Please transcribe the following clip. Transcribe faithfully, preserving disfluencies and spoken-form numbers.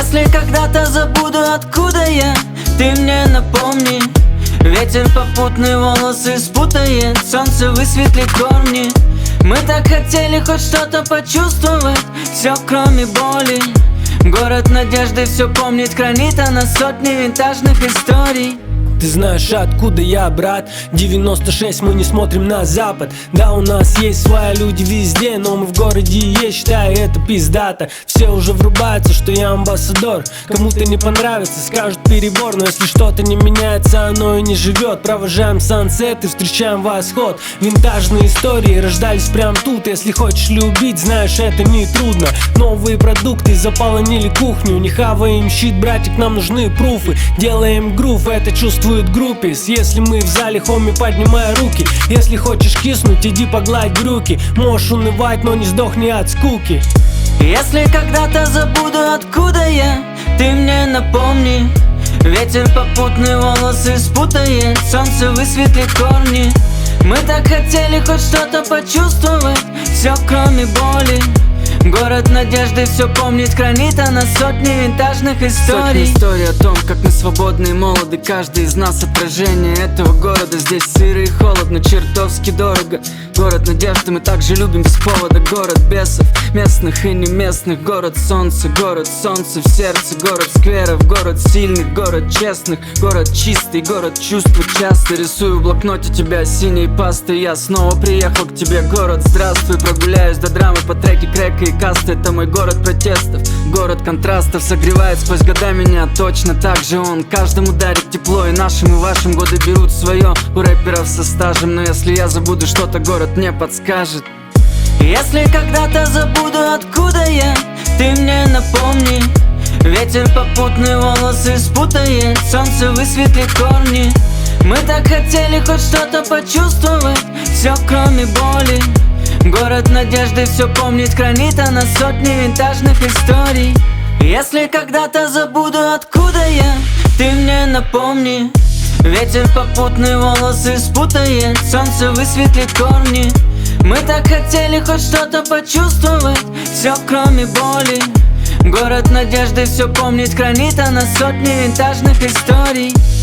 Если когда-то забуду, откуда я, ты мне напомни. Ветер попутный волосы спутает, солнце высветлит корни. Мы так хотели хоть что-то почувствовать, все кроме боли. Город надежды все помнит, хранит она сотни винтажных историй. Ты знаешь, откуда я, брат? девяносто шесть, мы не смотрим на запад. Да, у нас есть свои люди везде, но мы в городе есть, считаю, это пиздато. Все уже врубаются, что я амбассадор. Кому-то не понравится, скажут перебор. Но если что-то не меняется, оно и не живет. Провожаем сансет и встречаем восход. Винтажные истории рождались прям тут. Если хочешь любить, знаешь, это не трудно. Новые продукты заполонили кухню. Не хаваем щит, братик, нам нужны пруфы. Делаем грув, это чувство группис. Если мы в зале, хоми, поднимай руки. Если хочешь киснуть, иди погладь брюки. Можешь унывать, но не сдохни от скуки. Если когда-то забуду, откуда я, ты мне напомни. Ветер попутный волосы спутает, солнце высветлит корни. Мы так хотели хоть что-то почувствовать, все кроме боли. Город надежды все помнит, хранит она сотни винтажных историй. Сотни историй о том, как мы свободны и молоды. Каждый из нас отражение этого города. Здесь сыро и холодно, чертовски дорого. Город надежды мы также любим без повода. Город бесов, местных и не местных. Город солнца, город солнца в сердце. Город скверов, город сильных, город честных. Город чистый, город чувства часто. Рисую в блокноте тебя синей пастой. Я снова приехал к тебе, город, здравствуй. Прогуляюсь до драмы по треке крека и каста. Это мой город протестов, город контрастов. Согревает сквозь года меня, точно так же он. Каждому дарит тепло, и нашим, и вашим годы берут свое. У рэперов со стажем, но если я забуду что-то, город мне подскажет. Если когда-то забуду, откуда я, ты мне напомни. Ветер попутный волосы спутает, солнце высветлит корни. Мы так хотели хоть что-то почувствовать, все кроме боли. Город надежды все помнит, хранит она сотни винтажных историй. Если когда-то забуду, откуда я, ты мне напомни. Ветер попутный волосы спутает, солнце высветлит корни. Мы так хотели хоть что-то почувствовать, все кроме боли. Город надежды все помнит, хранит она сотни винтажных историй.